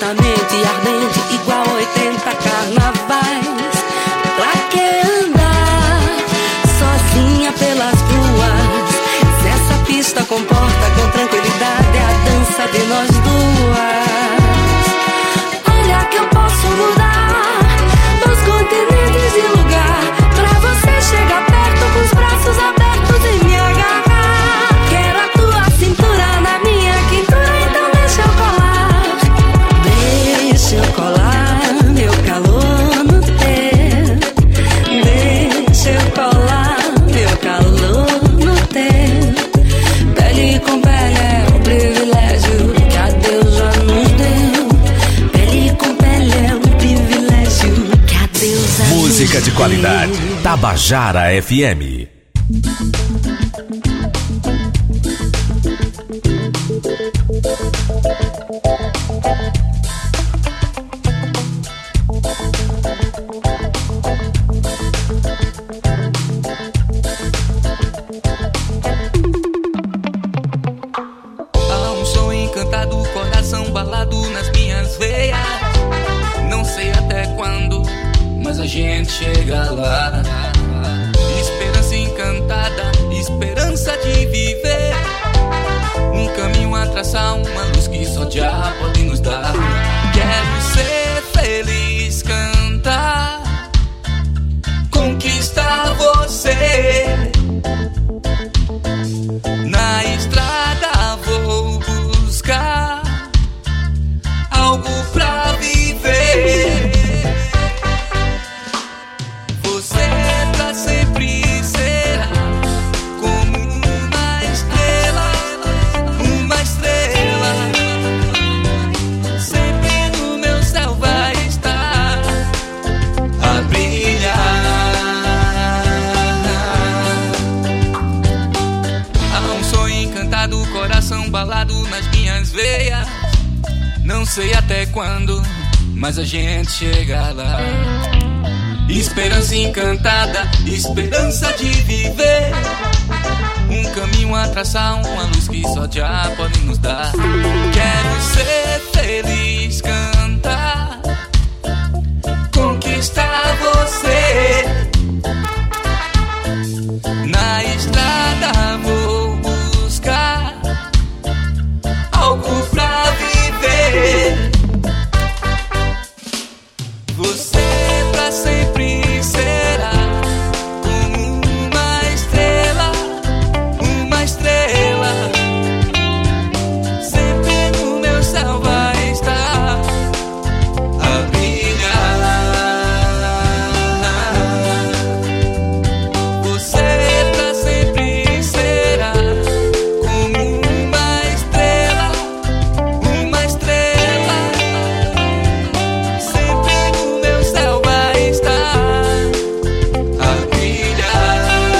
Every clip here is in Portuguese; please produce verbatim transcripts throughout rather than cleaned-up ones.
completamente ardente, igual oitenta carnavais. Pra que andar sozinha pelas ruas, se essa pista comporta com tranquilidade a dança de nós duas? Olha que eu posso mudar os continentes de lugar, pra você chegar perto com os braços abertos e me agarrar. Quero a tua cintura na minha quintura, então deixa eu colar. Deixa eu colar meu calor no teu. Deixa eu colar meu calor no teu. Pele com pele é um privilégio que a Deus já nos deu. Pele com pele é um privilégio que a Deus já nos deu. Música de qualidade, Tabajara F M. Há um som encantado, coração balado nas minhas veias. Não sei até quando, mas a gente chega lá. Esperança encantada, esperança de viver. Um caminho a traçar, uma luz que só já pode nos dar. Quero ser feliz, cantar, conquistar você. Na estrada vou buscar algo pra viver. Você pra sempre será como uma estrela, uma estrela. Sempre no meu céu vai estar a brilhar. Há um sonho encantado, coração balado nas minhas veias. Não sei até quando, mas a gente chega lá. Esperança encantada, esperança de viver. Um caminho a traçar, uma luz que só já pode nos dar. Quero ser feliz, cantar, conquistar você. Na estrada vou buscar algo pra viver. Você pra sempre será como uma estrela, uma estrela. Sempre no meu céu vai estar a brilhar. Você pra sempre será como uma estrela, uma estrela. Sempre no meu céu vai estar a brilhar.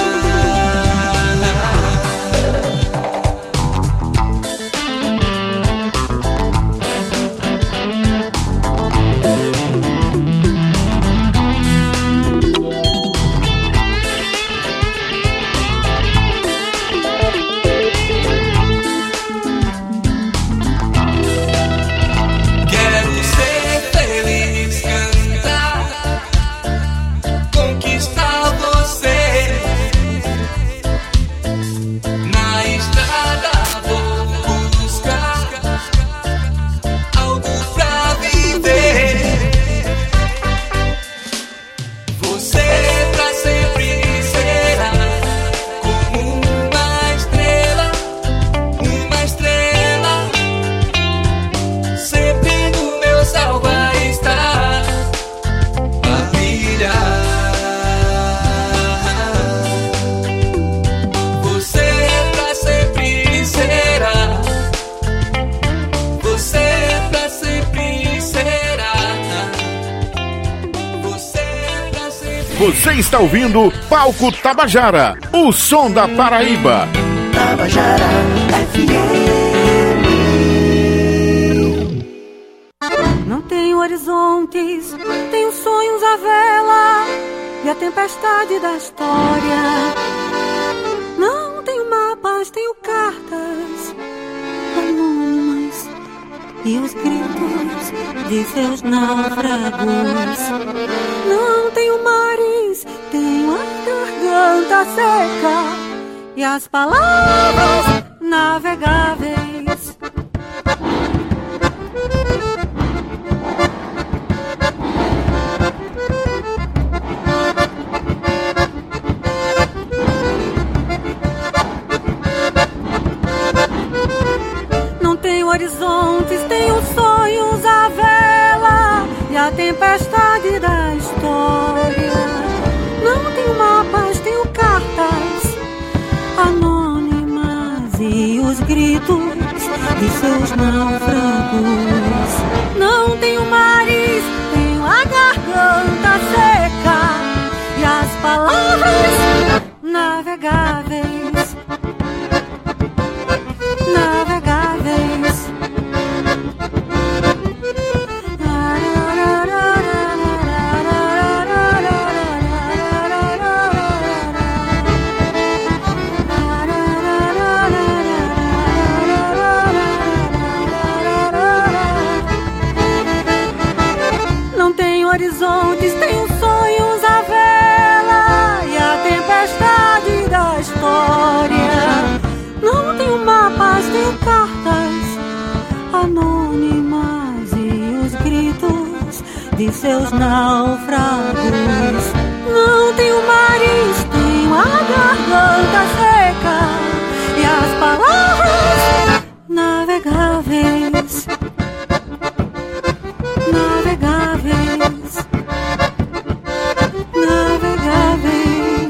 Quero ser feliz, cantar, conquistar você. Na estrada vou buscar algo pra viver. Você pra sempre será como uma estrela, uma estrela. Sempre no meu céu vai estar a brilhar. Você pra sempre será, você pra sempre será, você pra sempre. Você está ouvindo Palco Tabajara, o som da Paraíba. Tabajara F M. Não tenho horizontes, tenho sonhos à vela e a tempestade da história. Não tenho mapas, tenho cartas anônimas e os gritos de seus náufragos. Não tenho mares, tenho a garganta seca e as palavras navegáveis. Não tenho horizontes, tenho sonhos à vela e a tempestade da história. Não tenho mapas, tenho cartas anônimas e os gritos de seus náufragos. Não tenho mares, tenho a garganta seca e as palavras navegáveis. Navegáveis. Não tenho horizontes, tenho sonhos à vela e a tempestade da história. Não tenho mapas, tenho cartas anônimas e os gritos de seus náufragos. Não tenho mares, tenho a garganta seca e as palavras navegáveis. Navegáveis. Navegáveis.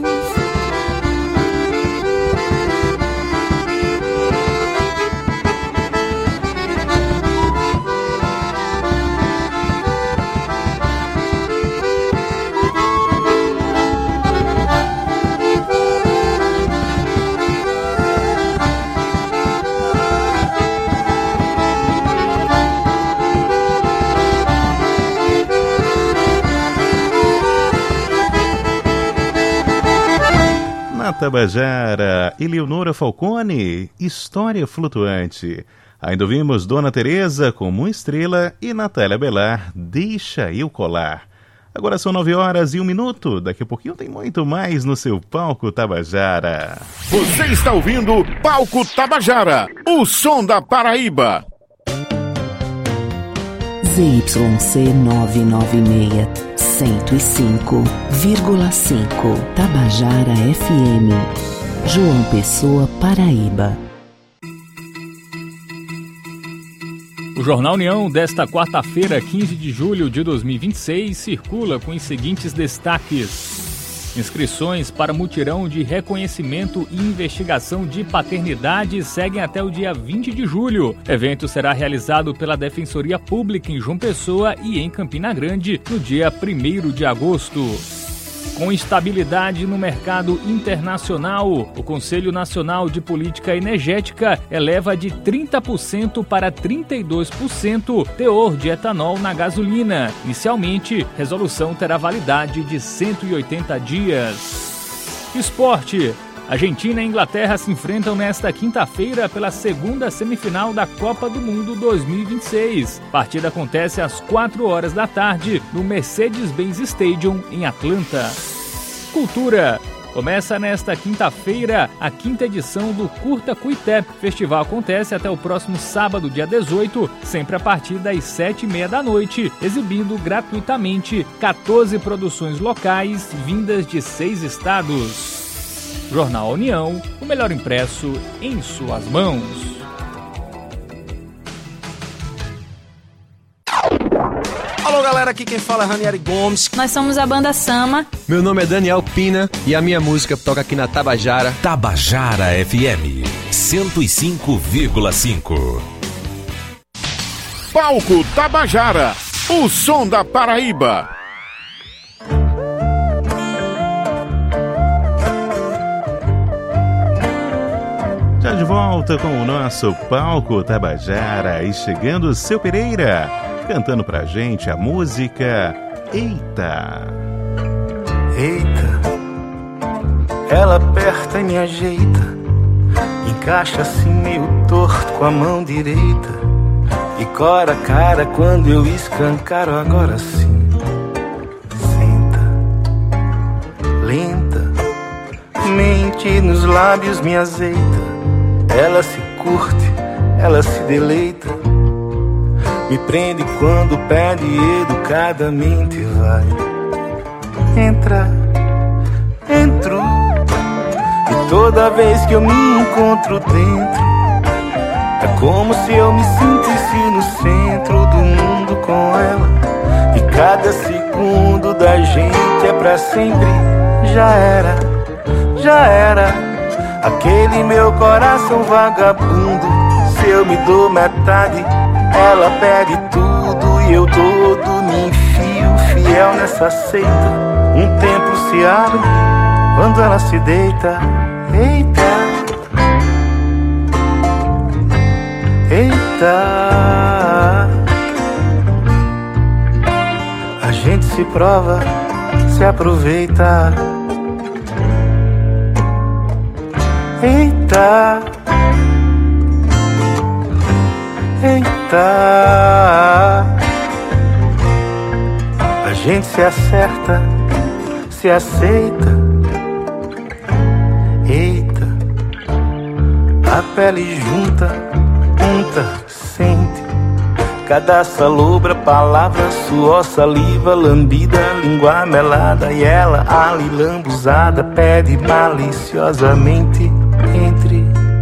Tabajara, Eleonora Falcone, História Flutuante. Ainda ouvimos Dona Teresa como Estrela e Natália Belar, Deixa Eu Colar. Agora são nove horas e um minuto, daqui a pouquinho tem muito mais no seu Palco Tabajara. Você está ouvindo Palco Tabajara, o som da Paraíba. Z Y C novecentos e noventa e seis, cento e cinco vírgula cinco Tabajara F M, João Pessoa, Paraíba. O Jornal União desta quarta-feira, quinze de julho de dois mil e vinte e seis, circula com os seguintes destaques. Inscrições para mutirão de reconhecimento e investigação de paternidade seguem até o dia vinte de julho. O evento será realizado pela Defensoria Pública em João Pessoa e em Campina Grande no dia primeiro de agosto. Com instabilidade no mercado internacional, o Conselho Nacional de Política Energética eleva de trinta por cento para trinta e dois por cento teor de etanol na gasolina. Inicialmente, resolução terá validade de cento e oitenta dias. Esporte. Argentina e Inglaterra se enfrentam nesta quinta-feira pela segunda semifinal da Copa do Mundo dois mil e vinte e seis. A partida acontece às quatro horas da tarde no Mercedes-Benz Stadium, em Atlanta. Cultura. Começa nesta quinta-feira a quinta edição do Curta Cuité. O festival acontece até o próximo sábado, dia dezoito, sempre a partir das sete e meia da noite, exibindo gratuitamente quatorze produções locais vindas de seis estados. Jornal União, o melhor impresso em suas mãos. Alô galera, aqui quem fala é Ranieri Gomes. Nós somos a banda Sama. Meu nome é Daniel Pina e a minha música toca aqui na Tabajara. Tabajara F M cento e cinco vírgula cinco. Palco Tabajara, o som da Paraíba. Já de volta com o nosso Palco Tabajara e chegando o Seu Pereira, cantando pra gente a música Eita. Eita, ela aperta e me ajeita, encaixa assim meio torto com a mão direita e cora a cara quando eu escancaro. Agora sim, senta, lenta, mente nos lábios me azeita. Ela se curte, ela se deleita, me prende quando pede educadamente. Vai, entra, entro, e toda vez que eu me encontro dentro, é como se eu me sentisse no centro do mundo com ela. E cada segundo da gente é pra sempre. Já era, já era aquele meu coração vagabundo. Se eu me dou metade, ela perde tudo e eu todo me enfio fiel nessa seita. Um templo se abre quando ela se deita. Eita, eita, a gente se prova, se aproveita. Eita, eita, a gente se acerta, se aceita. Eita, a pele junta, unta, sente. Cada salobra, palavra, suor, saliva, lambida, língua melada. E ela, ali lambuzada, pede maliciosamente. Entre,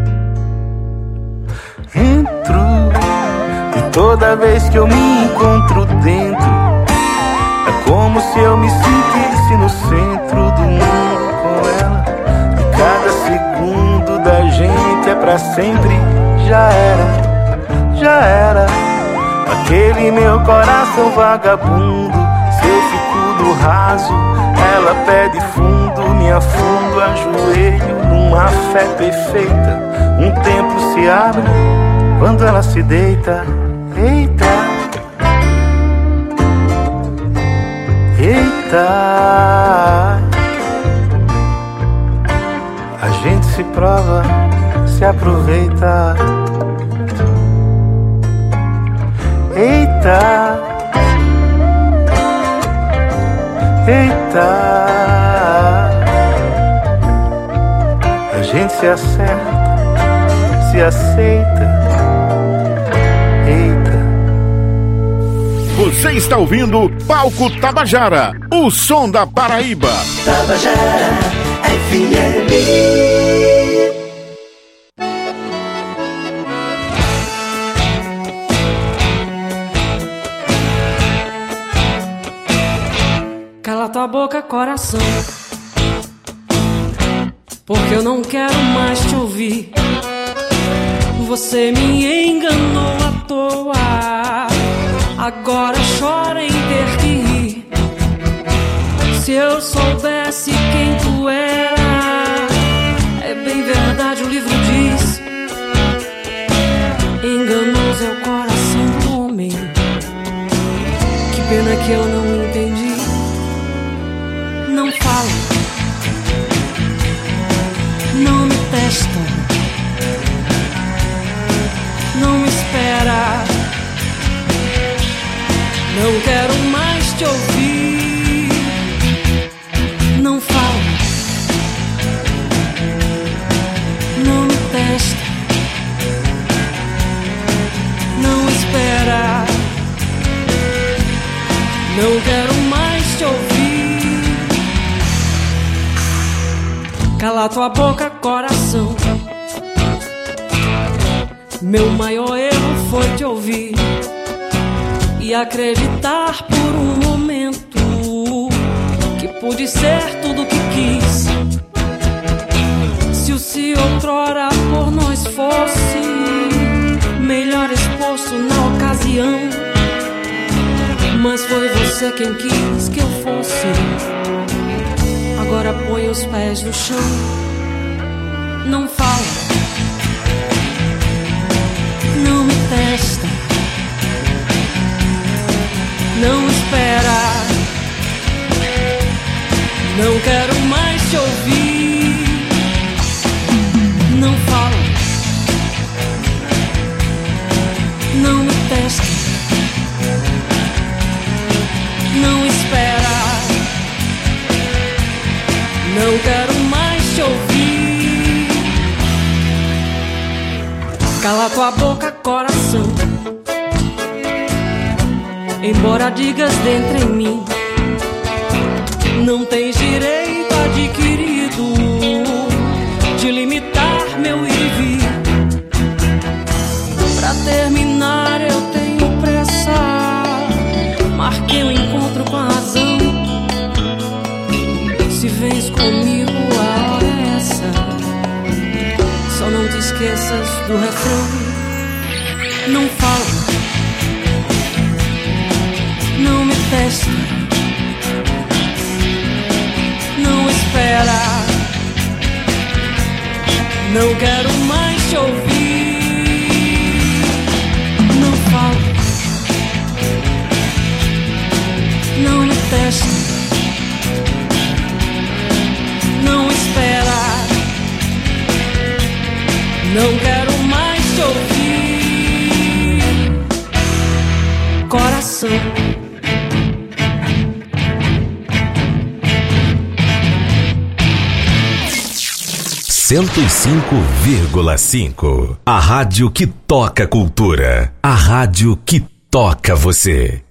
entro, e toda vez que eu me encontro dentro, é como se eu me sentisse no centro do mundo com ela. E cada segundo da gente é pra sempre. Já era, já era aquele meu coração vagabundo. Se eu fico no raso, ela pede fundo, me afundo, ajoelho numa fé perfeita. Um templo se abre quando ela se deita. Eita, eita, a gente se prova, se aproveita. Eita, eita, a gente se acerta, se aceita. Eita. Você está ouvindo Palco Tabajara, o som da Paraíba. Tabajara F M. Cala tua boca, coração, porque eu não quero mais te ouvir. Você me enganou à toa, agora chora em ter que rir. Se eu soubesse quem tu era, é bem verdade, o livro diz: enganoso é o coração do homem. Que pena que eu não entendi. Não fala, não me testa, não me espera. Não quero mais te ouvir. Não fala, não me testa, não espera. Não quero mais te ouvir. Cala tua boca, coração. Meu maior erro foi te ouvir e acreditar por um momento que pude ser tudo o que quis. Se o se outrora por nós fosse melhor exposto na ocasião, mas foi você quem quis que eu fosse. Agora põe os pés no chão. Não fala, não me testa, não espera. Não quero mais te ouvir. Não fala, não me testa, Cala tua boca, coração. Embora digas dentro em mim, não tens direito adquirido de limitar meu ir e vir. Pra terminar eu tenho pressa, marquei um encontro com a razão. Se vens comigo a hora é essa, só não te esqueças do refrão. Não fala, não me testa, não espera, não quero mais te ouvir. Não fala, não me testa, não espera, não quero mais te ouvir. Coração. cento e cinco vírgula cinco. A rádio que toca cultura. A rádio que toca você.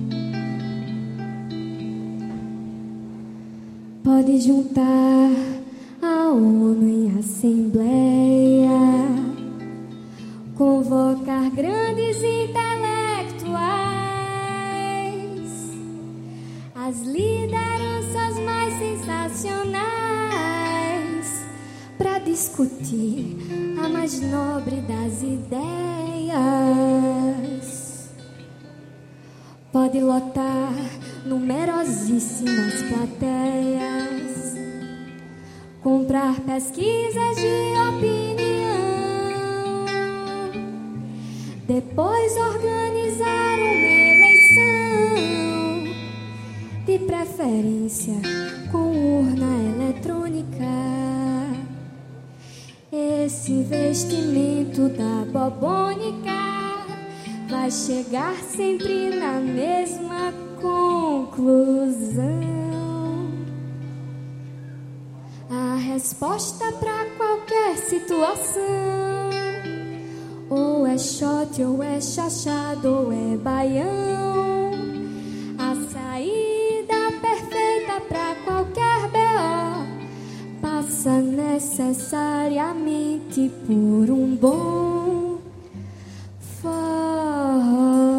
Pode juntar a ONU em assembleia, convocar grandes intelectuais, as lideranças mais sensacionais, para discutir a mais nobre das ideias. Pode lotar numerosíssimas plateias, comprar pesquisas de opinião, depois organizar uma eleição, de preferência com urna eletrônica. Esse investimento da bobônica vai chegar sempre na mesma conclusão. A resposta para qualquer situação, ou é shot, ou é chachado, ou é baião. A saída perfeita para qualquer B O passa necessariamente por um bom forró.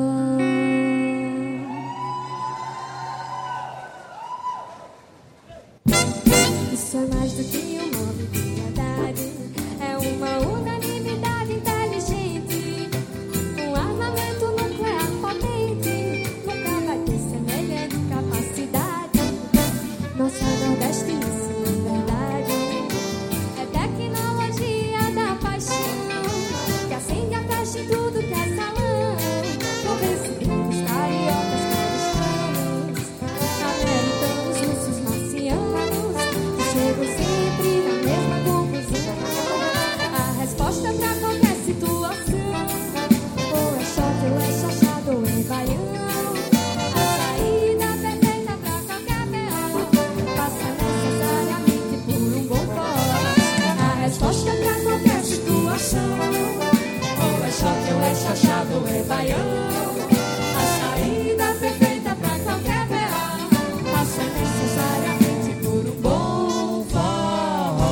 Isso é mais do que uma obviedade, é uma unanimidade inteligente. Um armamento nuclear potente nunca vai ter semelhante capacidade. Nossa nordestíssima verdade é tecnologia da paixão, que acende a flecha em tudo que é salão. Convence gringos, cariocas, paulistanos, americanos, russos, marcianos, que chegam sempre na mesma conclusão. A resposta pra qualquer situação, ou é choque, ou é chachado, ou é baião. A saída perfeita pra qualquer B O passa necessariamente por um bom forró. A resposta pra qualquer situação, ou é choque, ou é chachado, ou é baião. A saída perfeita pra qualquer B O passa necessariamente por um bom forró.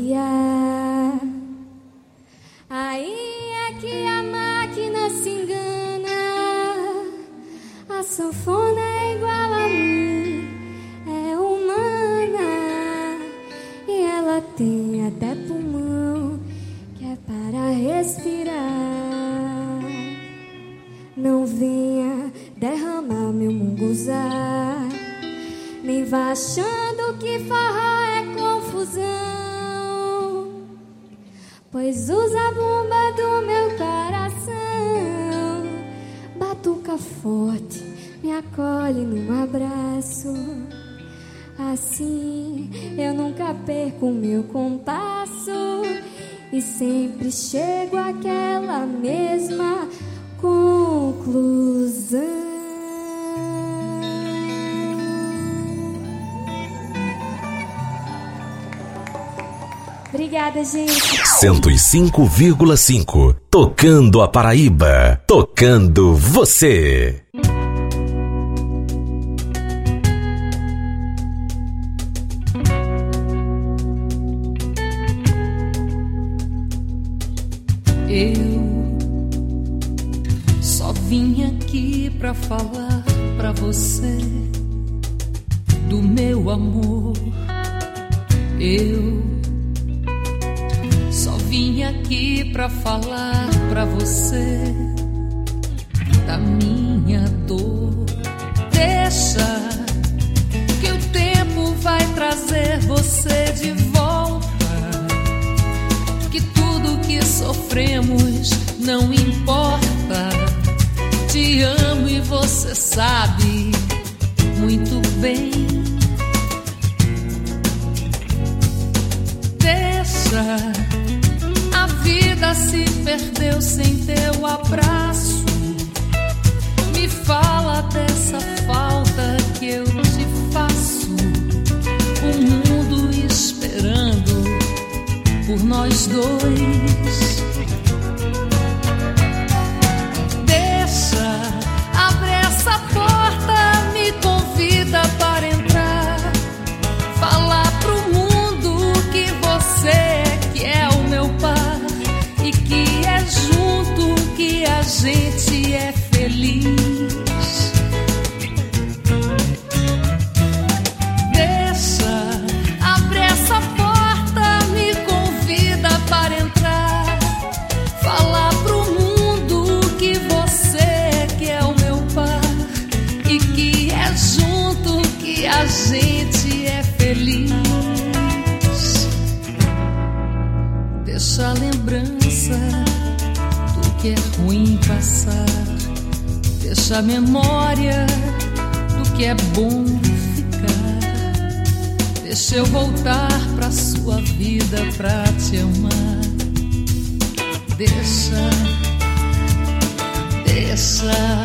variar. Aí é que a máquina se engana. A sanfona é igual a mim, é humana. E ela tem até pulmão que é para respirar. Não venha derramar meu munguzá, nem vá achando que forró é confusão, pois usa a bomba do meu coração. Batuca forte, me acolhe num abraço. Assim eu nunca perco meu compasso e sempre chego àquela mesma conclusão. Obrigada, gente. cento e cinco vírgula cinco. Tocando a Paraíba. Tocando você. Eu só vim aqui pra falar pra você do meu amor. Eu só vim aqui pra falar pra você da minha dor. Deixa que o tempo vai trazer você de volta, que tudo que sofremos não importa. Te amo e você sabe muito bem. Deixa, a vida se perdeu sem teu abraço. Me fala dessa falta que eu te faço. O mundo esperando por nós dois. Deixa, abre essa porta, me convida para entrar. Falar pro mundo que você que é o meu par e que é junto que a gente é feliz. Deixa, abre essa porta, me convida para entrar. Falar pro mundo que você que é o meu par e que é junto que a gente é feliz. Deixa a lembrança do que é ruim passar. Deixa a memória do que é bom ficar. Deixa eu voltar pra sua vida pra te amar. Deixa, deixa.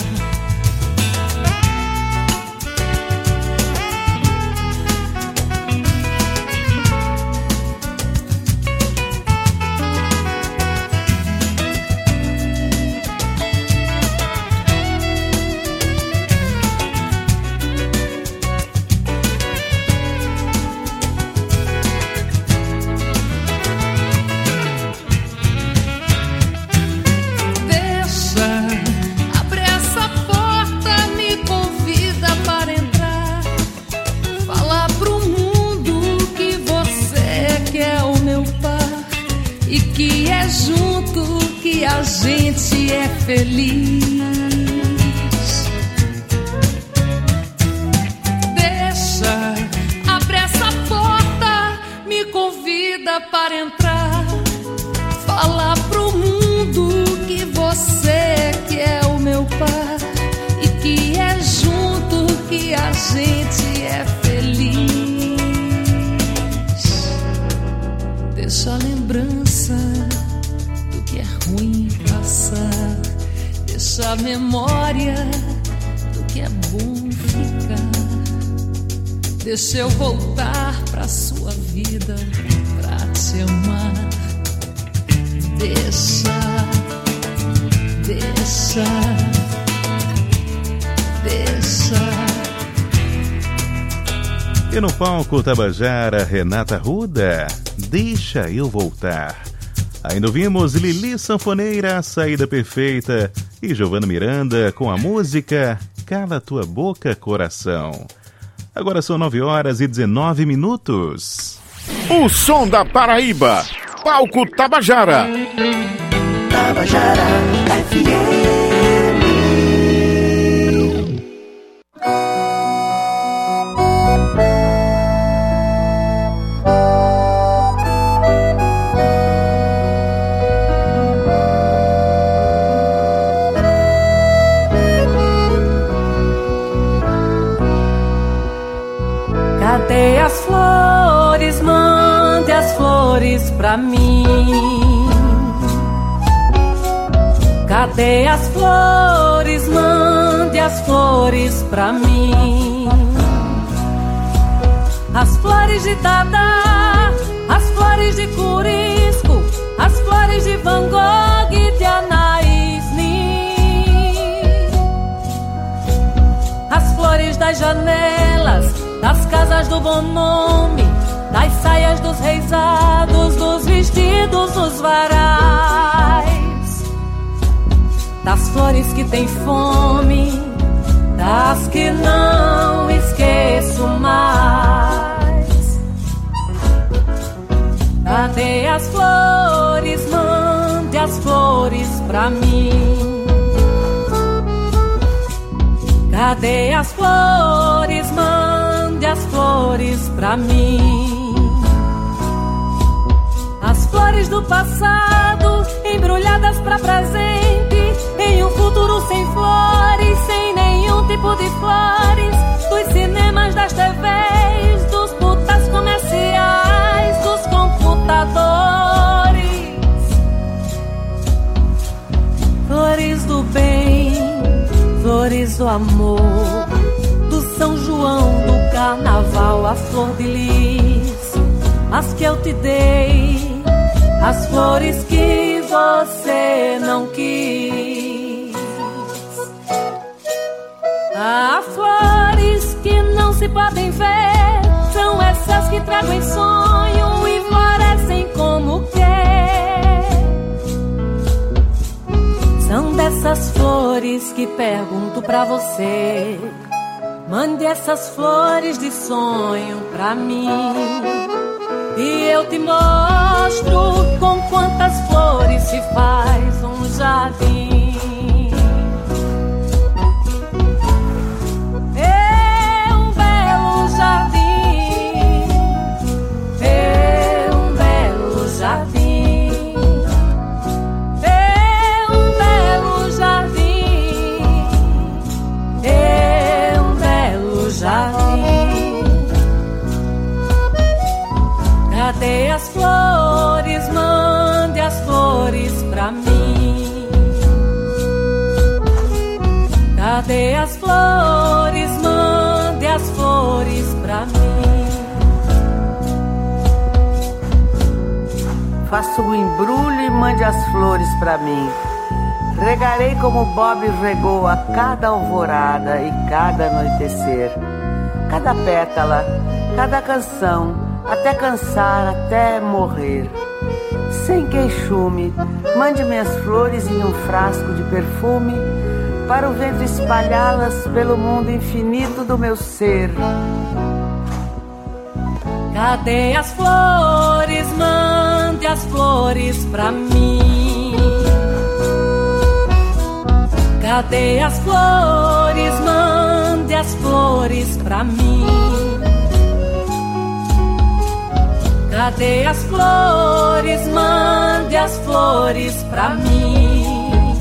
A gente é feliz. Deixa, abre essa porta, me convida para entrar. Falar pro mundo que você que é o meu par e que é junto que a gente é feliz. Deixa a lembrança que é ruim passar. Deixa a memória do que é bom ficar. Deixa eu voltar pra sua vida pra te amar. Deixa, deixa, deixa. E no palco Tabajara, Renata Ruda. Deixa Eu Voltar. Ainda ouvimos Lili Sanfoneira, Saída Perfeita, e Giovana Miranda com a música Cala Tua Boca, Coração. Agora são nove horas e dezenove minutos. O som da Paraíba, Palco Tabajara. Tabajara F M. Cadê as flores? Mande as flores pra mim. Cadê as flores? Mande as flores pra mim. As flores de Dada, as flores de Curisco, as flores de Van Gogh e de Anais Nin. As flores das janelas, das casas do bom nome, das saias dos reisados, dos vestidos dos varais, das flores que têm fome, das que não esqueço mais. Cadê as flores? Mande as flores pra mim. Cadê as flores? Mande as flores pra mim. As flores do passado, embrulhadas pra presente, em um futuro sem flores, sem nenhum tipo de flores, dos cinemas, das T Vs, dos putas comerciais, dos computadores. Flores do bem, flores do amor, do São João, do carnaval, a flor de lis, as que eu te dei, as flores que você não quis. Há flores que não se podem ver, são essas que trago em sonho e florescem como quer. São dessas flores que pergunto pra você. Mande essas flores de sonho pra mim, e eu te mostro com quantas flores se faz um jardim. É um belo jardim, é um belo jardim, é um belo jardim, é um belo jardim. Cadê as flores? Mande as flores pra mim. Cadê as flores? Mande as flores pra mim. Faça o embrulho e mande as flores pra mim. Regarei como Bob regou a cada alvorada e cada anoitecer, cada pétala, cada canção, até cansar, até morrer. Sem queixume, mande minhas flores em um frasco de perfume, para o vento espalhá-las pelo mundo infinito do meu ser. Cadê as flores? Mande as flores pra mim. Cadê as flores? Mande as flores pra mim. Cadê as flores? Mande as flores pra mim.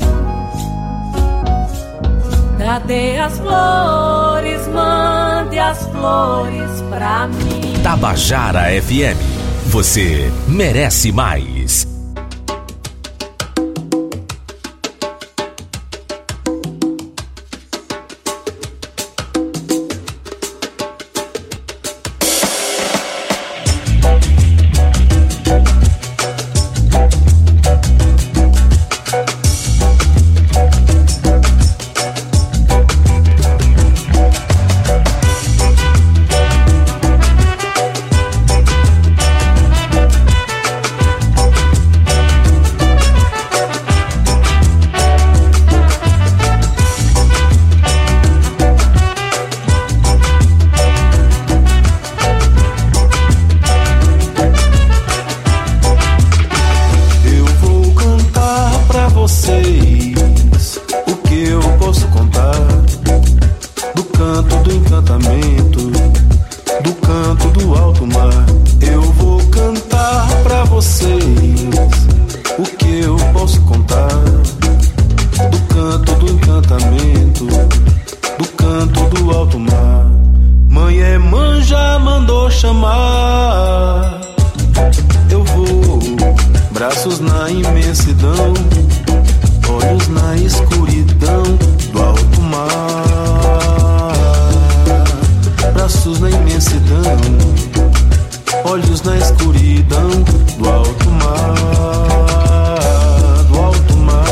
Cadê as flores? Mande as flores pra mim. Tabajara F M. Você merece mais. vocês o que eu posso contar do canto do encantamento, do canto do alto mar. Eu vou cantar pra vocês o que eu posso contar do canto do encantamento, do canto do alto mar. Mãe é manja, mandou chamar. Eu vou, braços na imensidão, olhos na escuridão do alto mar. Braços na imensidão, olhos na escuridão do alto mar, do alto mar.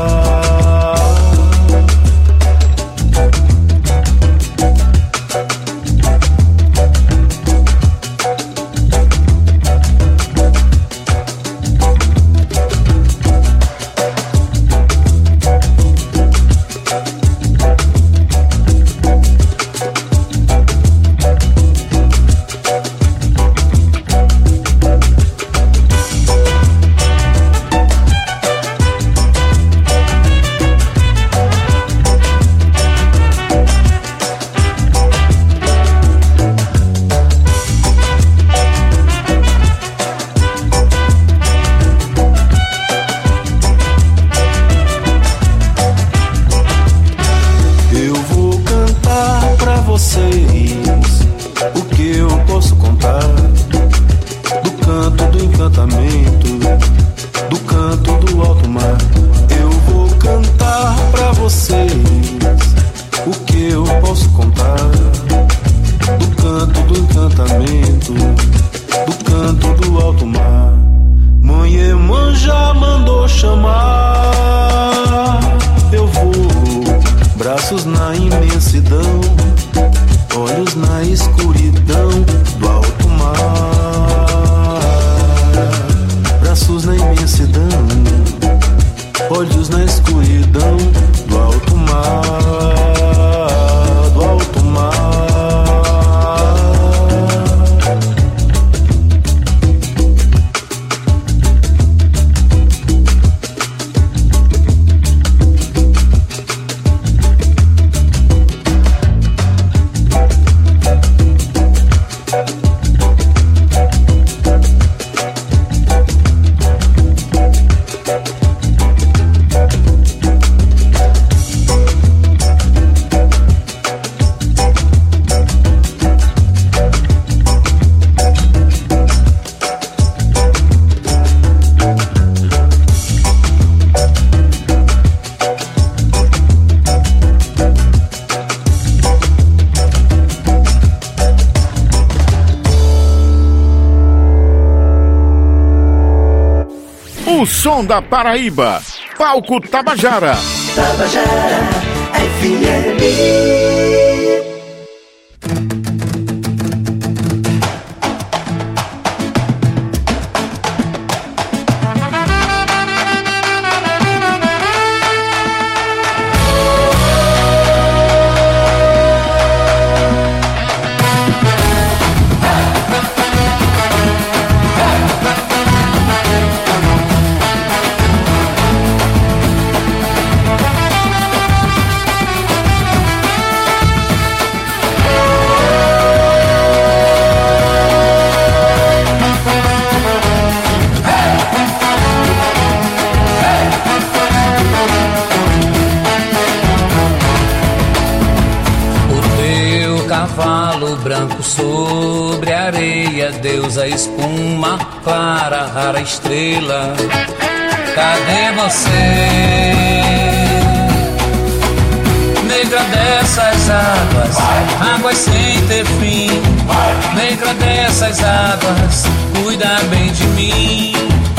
O som da Paraíba, Palco Tabajara. Tabajara F M. Branco sobre a areia, Deus a espuma, clara, rara estrela. Cadê você? Negra dessas águas, águas sem ter fim. Negra dessas águas, cuida bem de mim.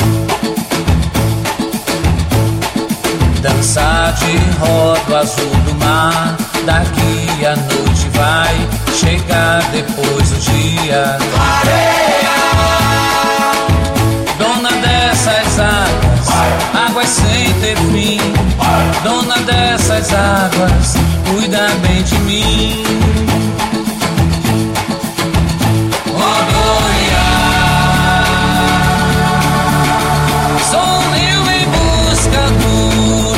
Dançar de roda azul do mar, daqui a noite vai chegar depois do dia. Clareia, dona dessas águas, águas sem ter fim. Dona dessas águas, cuida bem de mim. Rodoia, sou eu em busca do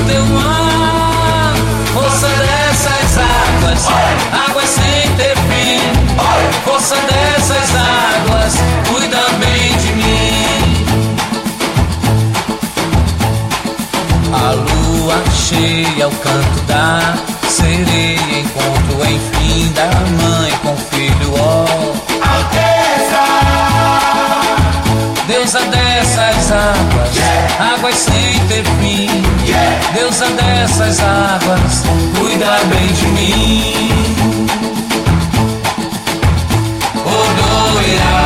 cheia, o canto da sereia, encontro enfim da mãe com o filho, ó Alteza, deusa dessas águas, yeah. Águas sem ter fim, yeah. Deusa dessas águas, cuida bem de mim. Odoiá,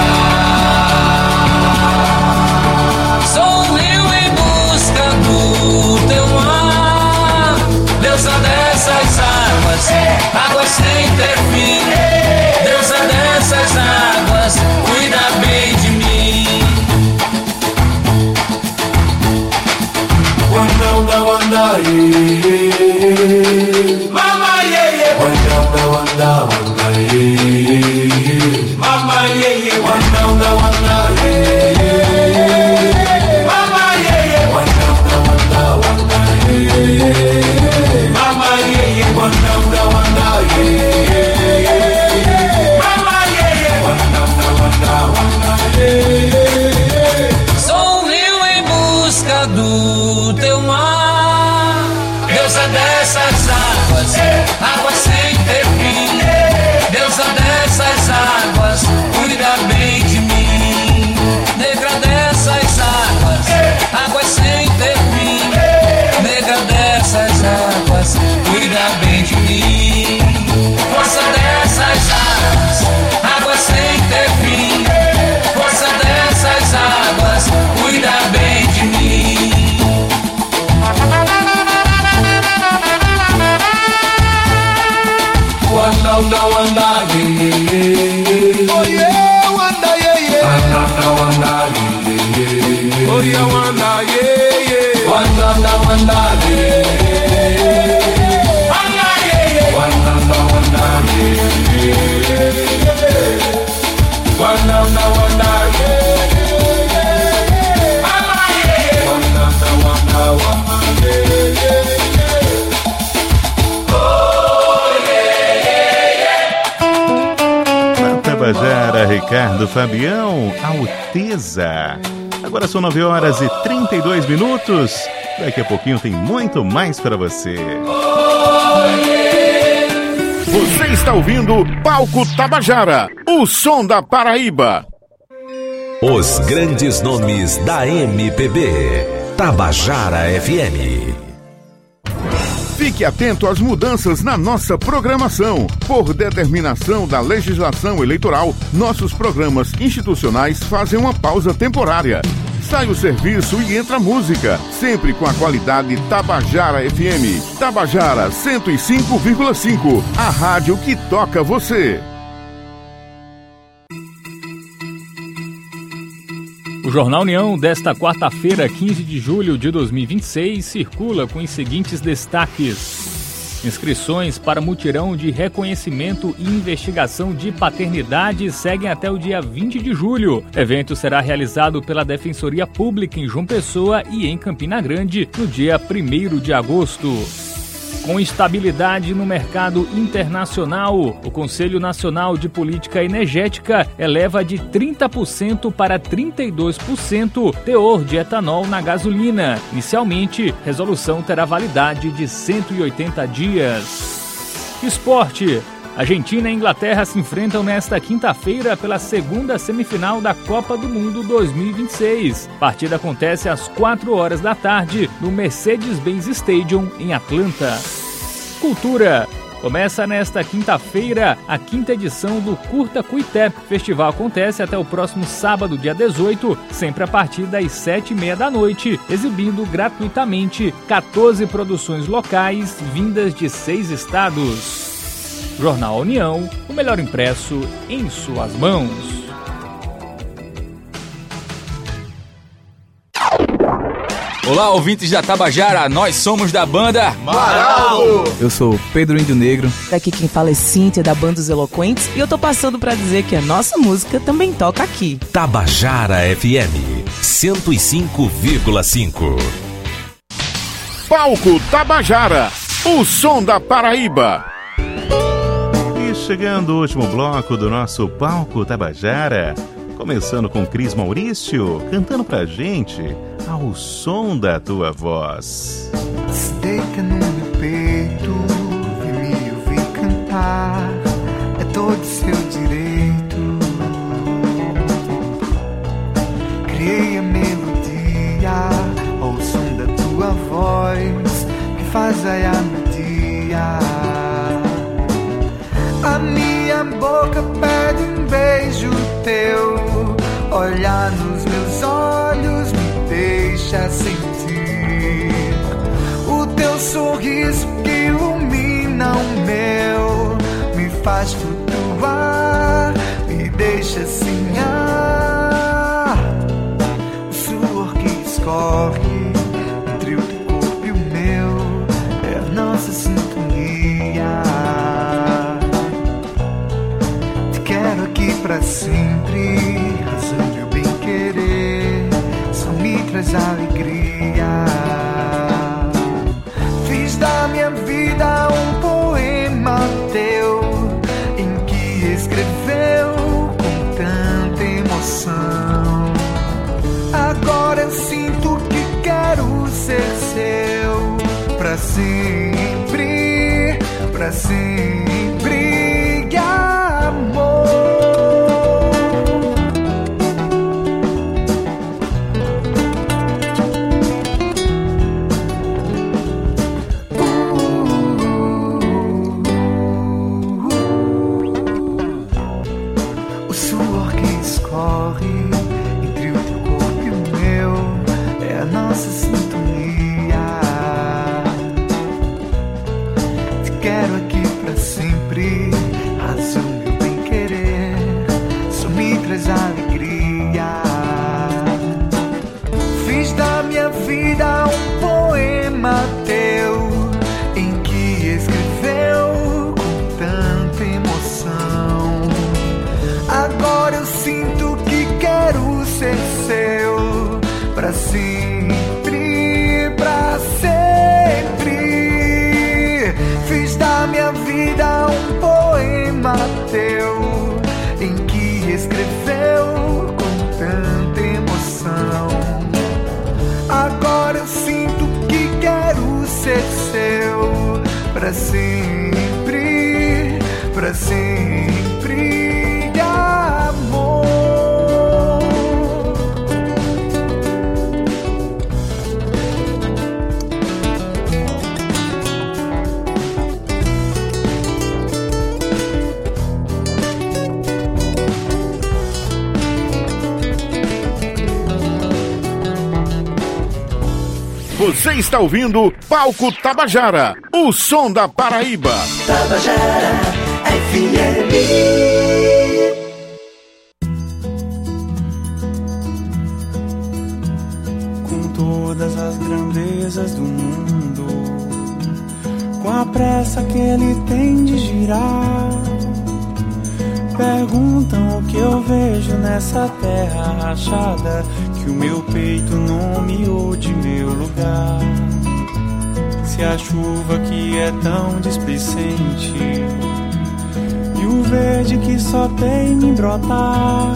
sou um rio em busca do teu mar, deusa dessas águas, yeah. Águas sem ter fim, yeah. Deusa dessas águas, cuida bem de mim. Wanda wanda ye, mama ye ye. Wanda wanda wanda ye, mama ye ye. Wanda wanda ye, mama ye ye. Wanda wanda wanda ye, mama ye ye. Wanda wanda ye, mama ye ye. Wanda wanda wanda ye. Sou um rio em busca do teu mar, deusa dessas águas, águas sem ter fim, deusa dessas águas, cuida bem de mim. Negra dessas águas, águas sem ter fim, negra dessas águas, cuida bem de mim. Força dessas águas, águas sem ter fim, força dessas águas, cuida bem de mim. Wanda wanda ye, oh yeah, wanda ye ye. Wanda wanda ye, oh yeah, wanda ye ye. Wanda wanda ye, wanda ye ye. Wanda wanda ye, wanda wanda ye, wanda ye. Wanda wanda ye. Tabajara, Ricardo Fabião, Alteza. Agora são nove horas e trinta e dois minutos. Daqui a pouquinho tem muito mais para você. Você está ouvindo Palco Tabajara, o som da Paraíba. Os grandes nomes da M P B. Tabajara F M. Fique atento às mudanças na nossa programação. Por determinação da legislação eleitoral, nossos programas institucionais fazem uma pausa temporária. Sai o serviço e entra a música, sempre com a qualidade Tabajara F M. Tabajara cento e cinco vírgula cinco, a rádio que toca você. O Jornal União desta quarta-feira, quinze de julho de dois mil e vinte e seis, circula com os seguintes destaques. Inscrições para mutirão de reconhecimento e investigação de paternidade seguem até o dia vinte de julho. O evento será realizado pela Defensoria Pública em João Pessoa e em Campina Grande no dia primeiro de agosto. Com estabilidade no mercado internacional, o Conselho Nacional de Política Energética eleva de trinta por cento para trinta e dois por cento teor de etanol na gasolina. Inicialmente, resolução terá validade de cento e oitenta dias. Esporte. Argentina e Inglaterra se enfrentam nesta quinta-feira pela segunda semifinal da Copa do Mundo dois mil e vinte e seis. A partida acontece às quatro horas da tarde no Mercedes-Benz Stadium, em Atlanta. Cultura. Começa nesta quinta-feira a quinta edição do Curta Cuité. O festival acontece até o próximo sábado, dia dezoito, sempre a partir das sete e meia da noite, exibindo gratuitamente quatorze produções locais vindas de seis estados. Jornal União, o melhor impresso em suas mãos. Olá, ouvintes da Tabajara, nós somos da banda Maraldo. Eu sou Pedro Índio Negro. Daqui quem fala é Cíntia, da banda Os Eloquentes, e eu tô passando pra dizer que a nossa música também toca aqui. Tabajara F M cento e cinco vírgula cinco. Palco Tabajara, o som da Paraíba. Chegando o último bloco do nosso Palco Tabajara, começando com Cris Maurício, cantando pra gente Ao Som da Tua Voz. deita no meu peito, vem me ouvir cantar, é todo seu direito. Criei a melodia ao som da tua voz, que faz ai a meu dia. A minha boca pede um beijo teu, olhar nos meus olhos me deixa sentir o teu sorriso que ilumina o meu, me faz flutuar, me deixa assim. Ah, o suor que escorre entre o teu corpo e o meu é a nossa sintonia. Te quero aqui pra sempre, razão meu bem querer, só me traz alegria. Fiz da minha vida um poema teu, em que escreveu com tanta emoção. Agora eu sinto que quero ser seu, pra sempre, pra sempre, amor. Entre o teu corpo e o meu é a nossa sintonia. Te quero aqui pra sempre, razão meu bem querer, só me traz alegria. Fiz da minha vida um poema teu, em que escreveu com tanta emoção. Agora eu sinto que quero ser seu, pra sempre, pra sempre. Fiz da minha vida um poema teu, em que escreveu com tanta emoção. Agora eu sinto que quero ser seu, pra sempre, pra sempre. Você está ouvindo Palco Tabajara, o som da Paraíba. Tabajara F M. Com todas as grandezas do mundo, com a pressa que ele tem de girar, perguntam o que eu vejo nessa terra rachada, que o meu peito nomeou de meu lugar. Se a chuva que é tão displicente e o verde que só tem em brotar,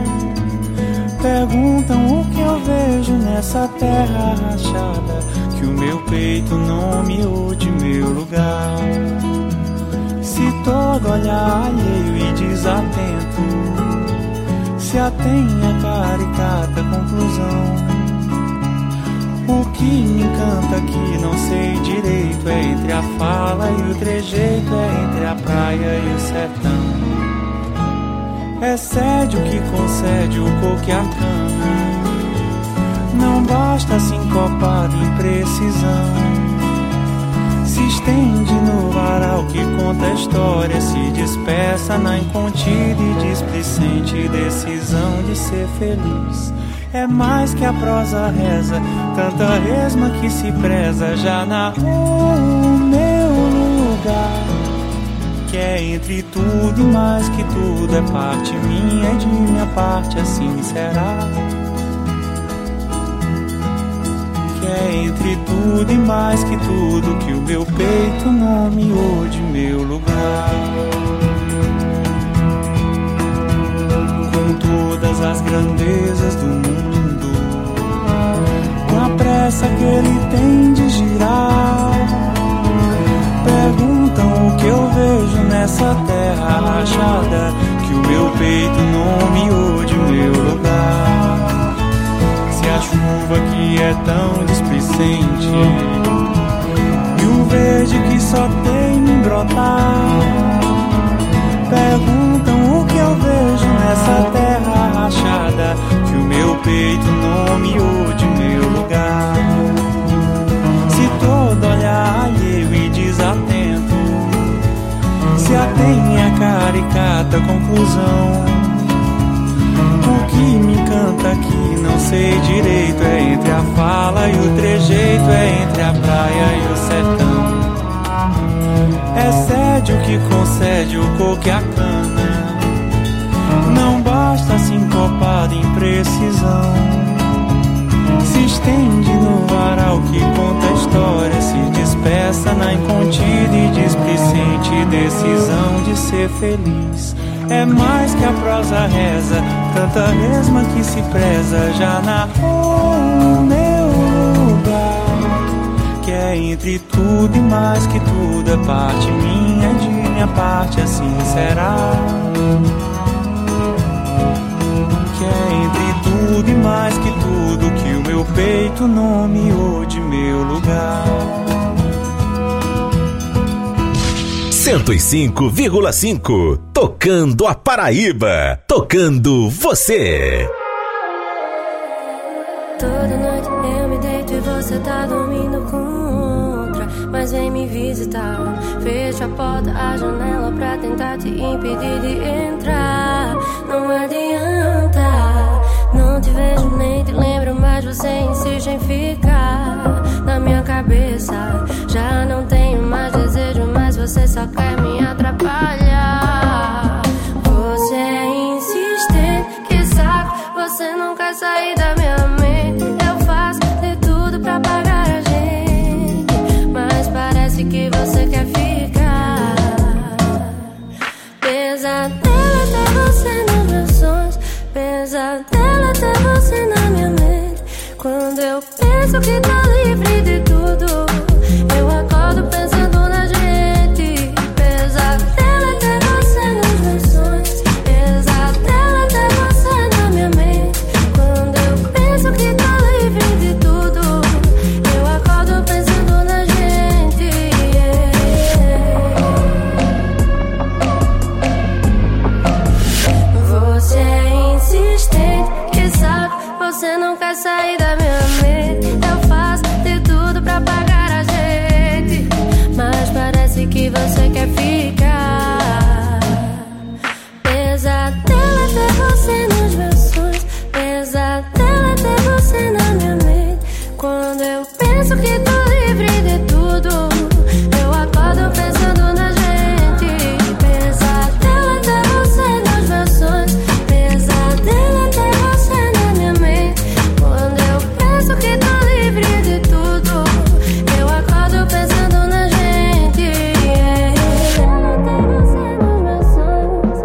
perguntam o que eu vejo nessa terra rachada, que o meu peito nomeou de meu lugar. Se todo olhar alheio e desatento se atém à caricata conclusão, o que me encanta que não sei direito é entre a fala e o trejeito, é entre a praia e o sertão. Excede o que concede o coqueacano, não basta sincopado imprecisão. Se estende no varal que conta a história, se dispersa na incontida e displicente decisão de ser feliz. É mais que a prosa reza, tanta resma que se preza, já narrou o meu lugar, que é entre tudo e mais que tudo, é parte minha e de minha parte, assim será. Que é entre tudo e mais que tudo, que o meu peito nomeou de meu lugar. Com todas as grandezas do mundo, com a pressa pressa que ele tem de girar. Perguntam o que eu vejo nessa terra rachada, que o meu peito nomeou de meu lugar. Se a chuva que é tão displicente e o verde que só tem em brotar, perguntam o que eu vejo nessa terra rachada, que o meu peito nomeou de meu lugar. Se todo olhar alheio e desatento se atém à caricata conclusão, o que me encanta aqui não sei direito, é entre a fala e o trejeito, é entre a praia e o sertão. Excede o que concede o coco e a cana, não basta sincopado em precisão. Se estende no varal que conta a história, se dispersa na incontida e displicente decisão de ser feliz. É mais que a prosa reza, tanta resma que se preza, já narrou o meu lugar, que é entre tudo e mais que tudo, é parte minha, de minha parte assim será. Que é entre tudo e mais que tudo, que o meu peito nomeou de meu lugar. cento e cinco vírgula cinco, tocando a Paraíba, tocando você. Toda noite eu me deito e você tá dormindo com outra, mas vem me visitar. Fecho a porta, a janela pra tentar te impedir de entrar. Não adianta, não te vejo nem te lembro, mas você insiste em ficar na minha cabeça. Já não tenho mais desejo, mas você só quer me atrapalhar. Você é insistente, que saco, você não quer sair da minha mente. Eu faço de tudo pra pagar a gente, mas parece que você quer ficar. Pesadelo até você nos meus sonhos, pesadelo até você na minha mente. Quando eu penso que tô livre de tudo, eu acordo pensando na gente. Pesadelo até você nos meus sonhos, pesadelo até você na minha mente. Quando eu penso que tô livre de tudo, eu acordo pensando na gente, yeah. Você é insistente, que saco, você não quer sair da minha mente. Eu faço de tudo pra pagar a gente, mas parece que você quer ficar. Pesadelo até você nos meus sonhos, pesadelo até você na minha mente. Quando eu penso que tô livre de tudo, eu acordo pensando na gente. Pesadelo até você nos meus sonhos, pesadelo até você na minha mente. Quando eu penso que tô livre de tudo, eu acordo pensando na gente, yeah. Até você nos meus sonhos,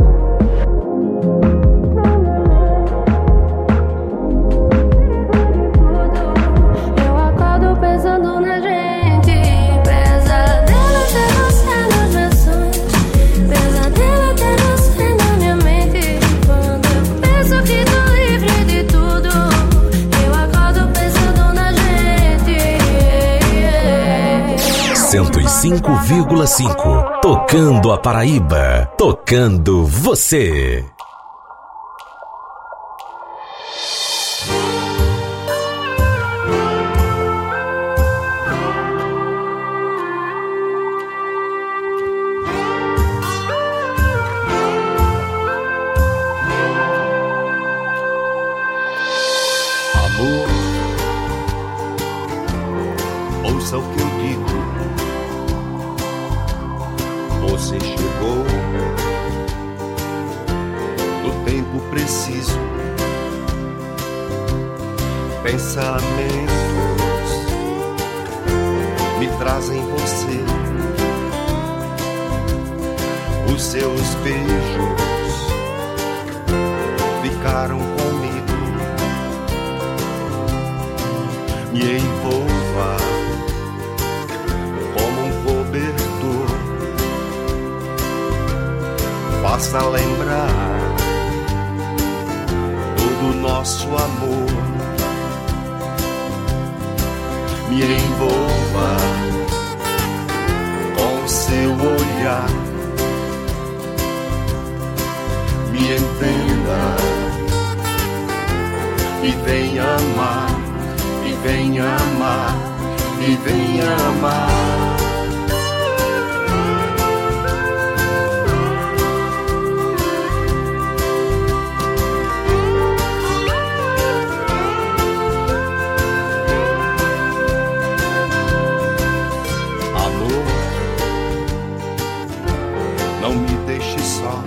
eu acordo pensando na gente. Pesadelo até você nos meus sonhos, pesadelo até você na minha mente. Quando eu penso que tô livre de tudo, eu acordo pensando na gente, yeah. cento e cinco vírgula cinco, tocando a Paraíba, tocando você. Amor, ouça o que eu digo. Você chegou no tempo preciso. Pensamentos me trazem você. Os seus beijos ficaram comigo. me envolva como um cobertor, faça lembrar todo o nosso amor, me envolva com o seu olhar, me entenda e venha amar, e venha amar, e venha amar. Amor, não me deixe só,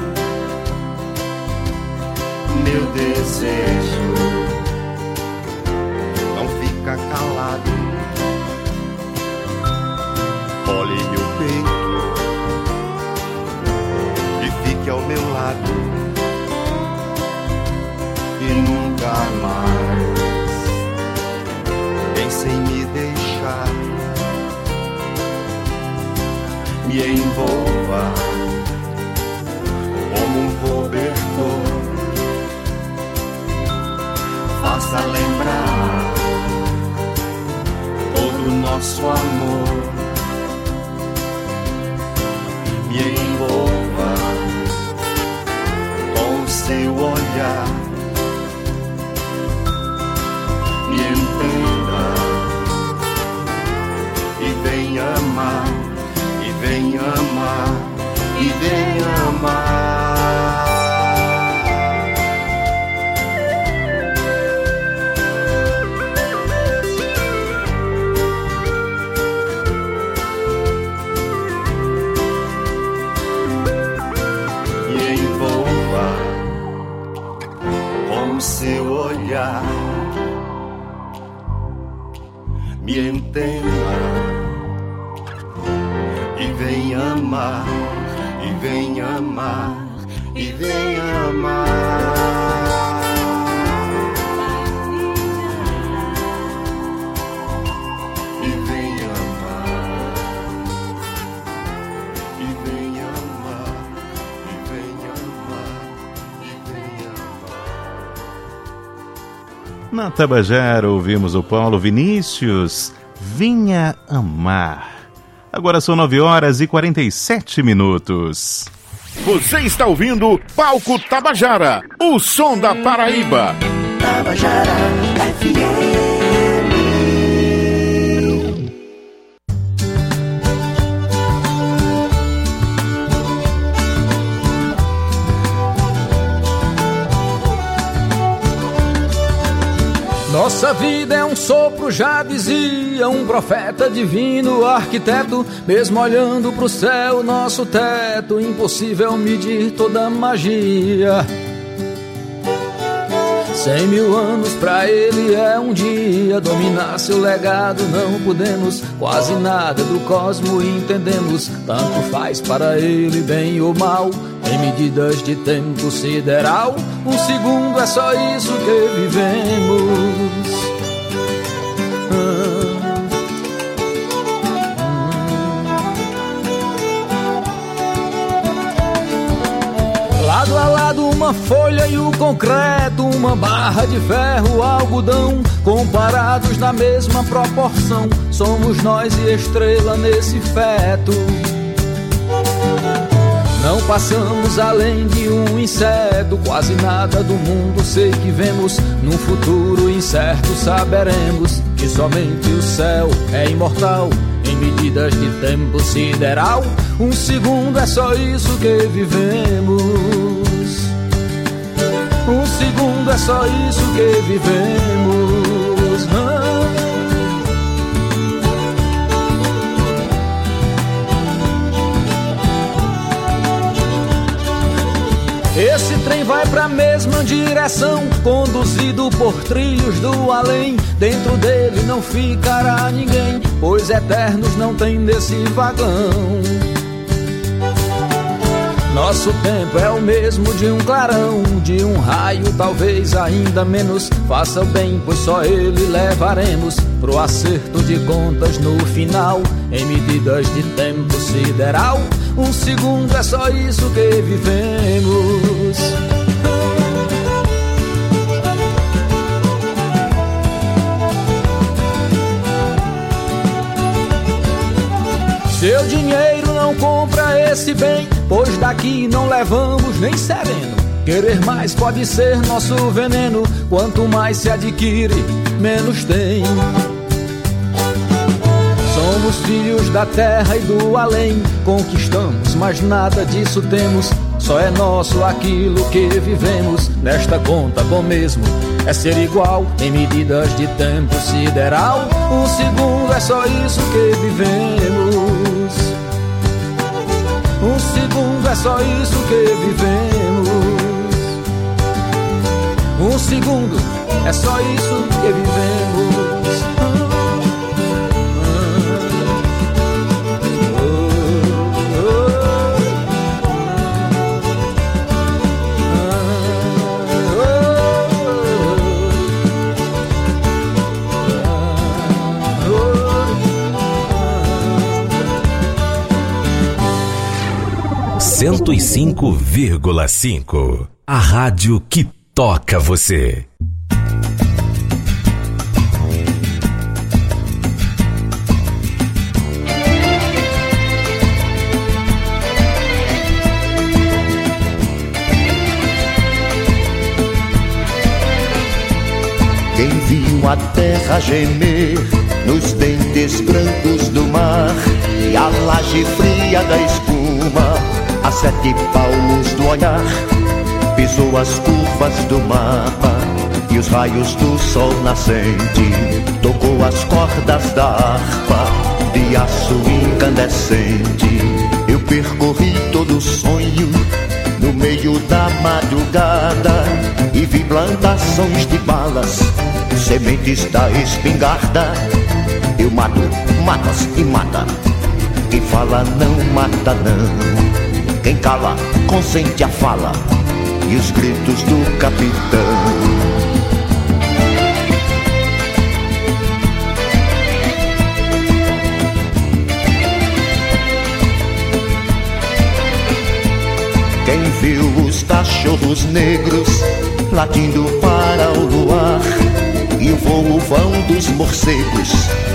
meu desejo não fica calado. Olhe meu peito e fique ao meu lado, e nunca mais pense em me deixar. Me envolva como um cobertor, faça lembrar todo o nosso amor, me envolva com o seu olhar, me entenda e venha amar, e venha amar, e venha amar. Seu olhar, me entenda e venha amar, e venha amar, e venha amar. E venha amar, e venha amar, e venha amar, e venha amar. Na Tabajara ouvimos o Paulo Vinícius, Vinha Amar. Agora são nove horas e quarenta e sete minutos. Você está ouvindo Palco Tabajara, o som da Paraíba. Tabajara F M. Nossa vida é um sopro, já dizia um profeta divino, arquiteto. Mesmo olhando pro céu, nosso teto, impossível medir toda a magia. Cem mil anos pra ele é um dia, dominar seu legado não podemos. Quase nada do cosmo entendemos, tanto faz para ele bem ou mal. Em medidas de tempo sideral, um segundo é só isso que vivemos. Lado a lado uma folha e o concreto, uma barra de ferro, algodão, comparados na mesma proporção, somos nós e estrela nesse feto. Não passamos além de um inseto, quase nada do mundo sei que vemos. Num futuro incerto saberemos que somente o céu é imortal. Em medidas de tempo sideral, um segundo é só isso que vivemos. Um segundo é só isso que vivemos. Ah. Esse trem vai pra mesma direção, conduzido por trilhos do além. Dentro dele não ficará ninguém, pois eternos não tem nesse vagão. Nosso tempo é o mesmo de um clarão, de um raio, talvez ainda menos. Faça o bem, pois só ele levaremos pro acerto de contas no final. Em medidas de tempo sideral, um segundo é só isso que vivemos. Seu dinheiro não compra esse bem, pois daqui não levamos nem sereno. Querer mais pode ser nosso veneno, quanto mais se adquire, menos tem. Somos filhos da terra e do além, conquistamos, mas nada disso temos. Só é nosso aquilo que vivemos. Nesta conta bom mesmo é ser igual, em medidas de tempo sideral. Um segundo é só isso que vivemos. Um segundo é só isso que vivemos. Um segundo é só isso que vivemos. cento e cinco vírgula cinco. A rádio que toca você. Quem viu a terra gemer nos dentes brancos do mar e a laje fria da espuma, a sete palmos do olhar, pisou as curvas do mapa e os raios do sol nascente, tocou as cordas da harpa de aço incandescente. Eu percorri todo o sonho no meio da madrugada e vi plantações de balas, sementes da espingarda. Eu mato, matas e mata. Quem fala não mata não. Quem cala, consente a fala e os gritos do capitão. Quem viu os cachorros negros latindo para o luar e o voo vão dos morcegos